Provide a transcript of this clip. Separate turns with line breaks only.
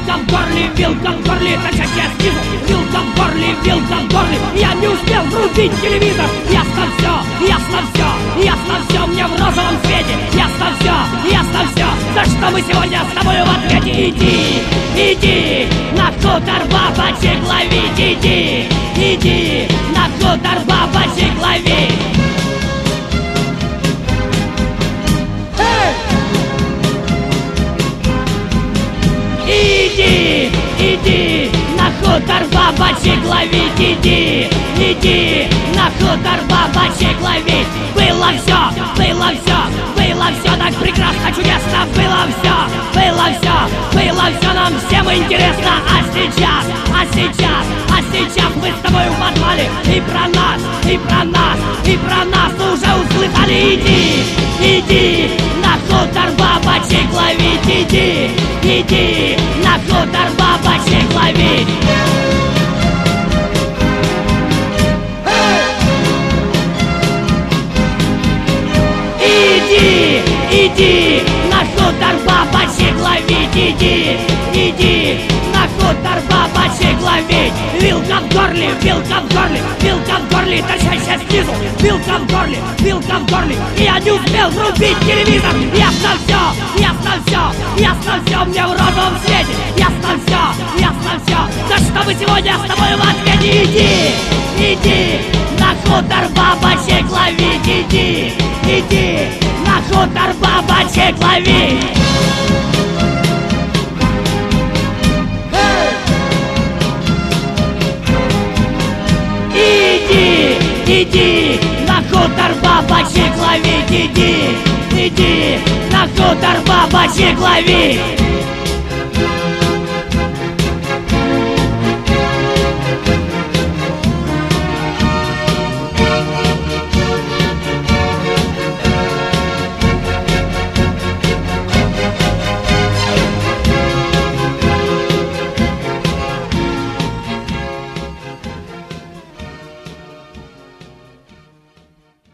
вилка в горле, торчащая снизу. Вилка в горле, я не успел врубить телевизор. Ясно все, мне в розовом свете. Ясно все, за что мы сегодня с тобою в ответе. Иди на хутор бабочек ловить. Иди на хутор бабочек ловить. Иди на хутор бабочек ловить. Иди на хутор бабочек ловить. Было все так прекрасно, чудесно. Было все нам всем интересно. А сейчас мы с тобой в подвале. И про нас уже услыхали. Иди на хутор бабочек ловить. Иди на хутор бабочек ловить. Иди на хутор бабочек ловить. Иди на хутор бабочек ловить. Вилка в горле, торчащая снизу. Вилка в горле, и я не успел врубить телевизор. Ясно все, мне в розовом свете. Ясно все, за что мы сегодня с тобой в ответе. Иди на хутор бабочек ловить. Иди на хутор бабочек ловить. Иди на хутор бабочек ловить. Иди на хутор бабочек ловить.